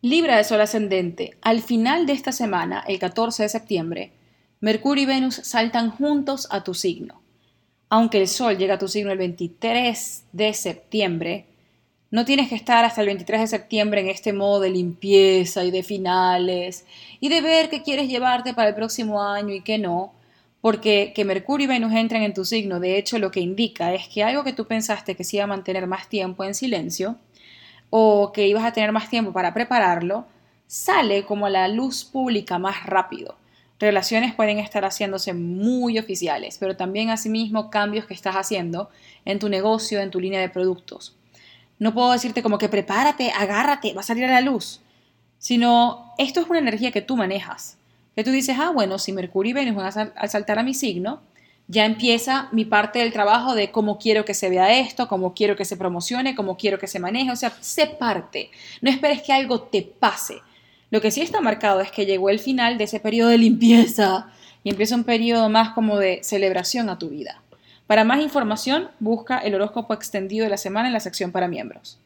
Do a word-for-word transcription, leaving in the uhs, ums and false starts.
Libra de Sol ascendente. Al final de esta semana, el catorce de septiembre, Mercurio y Venus saltan juntos a tu signo. Aunque el Sol llega a tu signo el veintitrés de septiembre, no tienes que estar hasta el veintitrés de septiembre en este modo de limpieza y de finales y de ver qué quieres llevarte para el próximo año y qué no, porque que Mercurio y Venus entren en tu signo, de hecho, lo que indica es que algo que tú pensaste que se iba a mantener más tiempo en silencio, o que ibas a tener más tiempo para prepararlo, sale como a la luz pública más rápido. Relaciones pueden estar haciéndose muy oficiales, pero también asimismo cambios que estás haciendo en tu negocio, en tu línea de productos. No puedo decirte como que prepárate, agárrate, va a salir a la luz, sino esto es una energía que tú manejas. Que tú dices, ah, bueno, si Mercurio y Venus van a, sal a saltar a mi signo, ya empieza mi parte del trabajo de cómo quiero que se vea esto, cómo quiero que se promocione, cómo quiero que se maneje, o sea, sé parte. No esperes que algo te pase. Lo que sí está marcado es que llegó el final de ese periodo de limpieza y empieza un periodo más como de celebración a tu vida. Para más información, busca el horóscopo extendido de la semana en la sección para miembros.